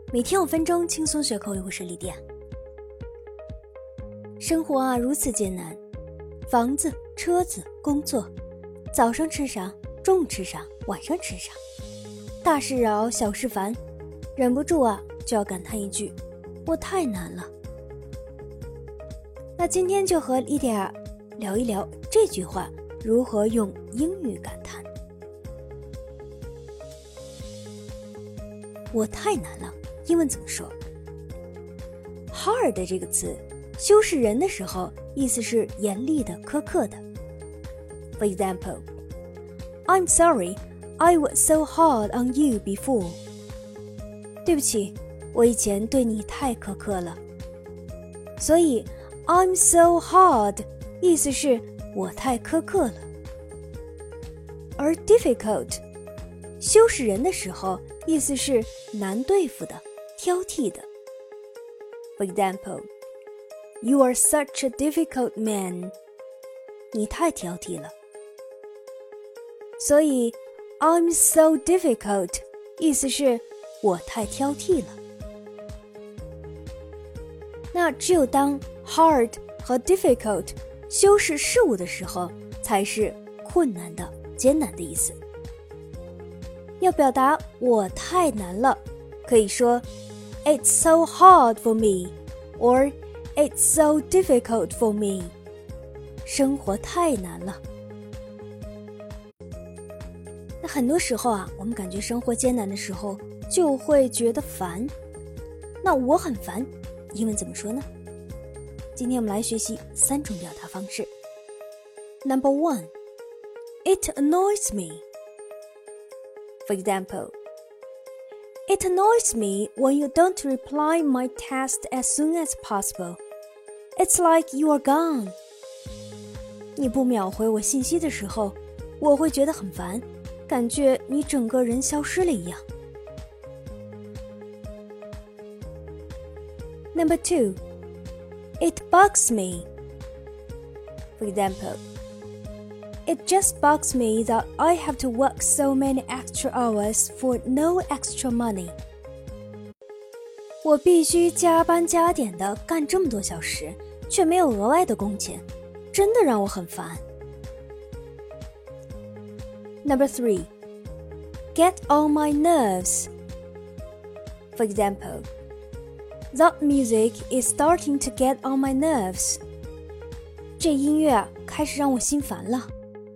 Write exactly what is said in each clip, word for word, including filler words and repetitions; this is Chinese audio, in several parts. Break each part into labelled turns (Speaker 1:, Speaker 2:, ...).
Speaker 1: 每天五分钟轻松学口语，我是李典。生活啊如此艰难，房子、车子、工作，早上吃啥，中午吃啥，晚上吃啥，大事扰，小事烦，忍不住啊就要感叹一句：我太难了。那今天就和李典聊一聊这句话如何用英语感叹。我太难了，英文怎么说 ？hard 这个词修饰人的时候，意思是严厉的、苛刻的。For example, I'm sorry, I was so hard on you before. 对不起，我以前对你太苛刻了。所以 I'm so hard 意思是我太苛刻了。而 difficult 修饰人的时候，意思是难对付的、挑剔的。For example, You are such a difficult man. 你太挑剔了。所以 I'm so difficult 意思是我太挑剔了。那只有当 hard 和 difficult 修饰事物的时候，才是困难的、艰难的意思。要表达我太难了，可以说 It's so hard for me or It's so difficult for me. 生活太难了。那很多时候啊，我们感觉生活艰难的时候，就会觉得烦。那我很烦，英文怎么说呢？今天我们来学习三种表达方式。Number one, It annoys me.For example, It annoys me when you don't reply my text as soon as possible. It's like you are gone. 你不秒回我信息的时候，我会觉得很烦，感觉你整个人消失了一样。Number two, It bugs me. For example,It just bugs me that I have to work so many extra hours for no extra money. 我必须加班加点的干这么多小时，却没有额外的工钱，真的让我很烦。Number three, get on my nerves. For example, that music is starting to get on my nerves. 这音乐啊，开始让我心烦了。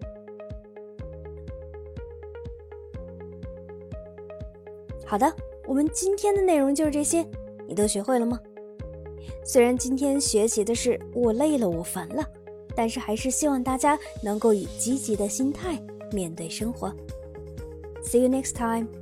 Speaker 1: 好的，我们今天的内容就是这些，你都学会了吗？虽然今天学习的是我累了，我烦了，但是还是希望大家能够以积极的心态面对生活。See you next time.